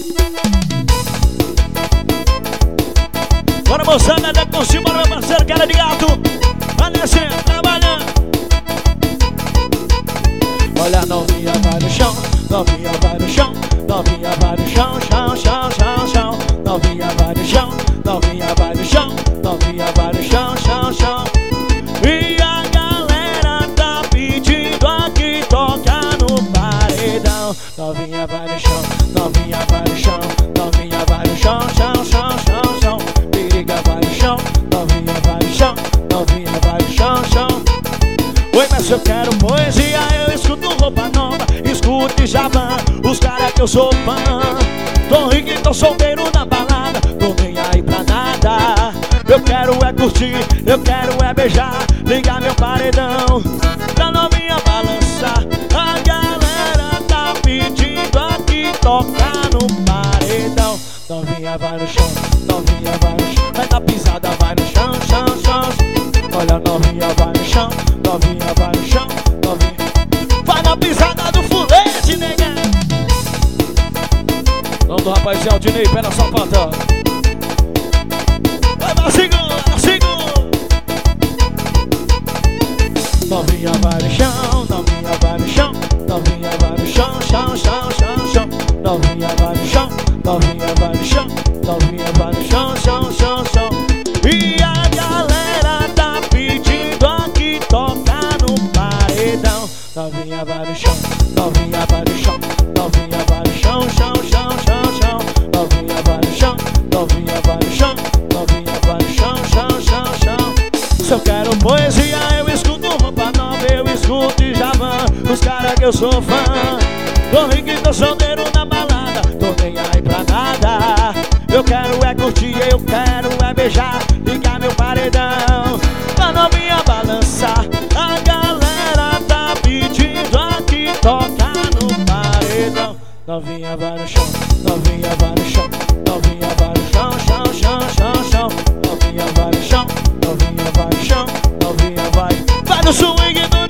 Bora moçada, da por cima, meu parceiro, cara de gato. Vai descendo, trabalhando. Olha, novinha vai no chão, novinha vai no chão, novinha vai no chão, chão, chão, chão, chão. Novinha vai no chão, novinha vai no chão, novinha vai no chão, chão, chão. E a galera tá pedindo aqui tocar no paredão. Novinha vai no chão, novinha vai no chão, novinha vai no chão, chão, chão, chão, chão. Periga vai no chão, novinha vai no chão, novinha vai no chão, chão. Oi, mas eu quero poesia, eu escuto roupa nova, escuto Javan, os caras que eu sou fã. Tô rico e tô solteiro na balada, tô nem aí pra nada. Eu quero é curtir, eu quero é beijar, ligar meu paredão pra novinha balançar. A galera tá pedindo aqui tocar no paredão. Novinha vai no chão, novinha vai no chão, vai na pisada, vai no chão, chão, chão. Olha, novinha vai no chão, novinha vai no chão, novinha vai na pisada do fulete, nega. Nome do rapaz é Aldinei, pé na sapata. Vai na segunda, segunda. Novinha vai no chão, novinha vai no chão, novinha vai no chão, chão, chão, chão, chão. Novinha vai no chão, novinha vai no chão, novinha vai no chão, chão, chão, chão. E a galera tá pedindo aqui tocar no paredão. Novinha vai no chão, novinha vai no chão, novinha vai no chão, chão, chão, chão, chão. Novinha vai no chão, novinha vai no chão, novinha vai no chão, chão, chão, chão. Se eu quero poesia, eu escuto roupa nova, eu escuto Javan, os caras que eu sou fã. Tô rico e tô solteiro na balada, tô nem aí pra nada. Eu quero é curtir, eu quero é beijar, ligar meu paredão pra novinha balançar. A galera tá pedindo aqui tocar no paredão. Novinha vai no chão, novinha vai no chão, novinha vai no chão, chão, chão, chão, chão. Novinha vai no chão, novinha vai no chão, novinha vai no swing do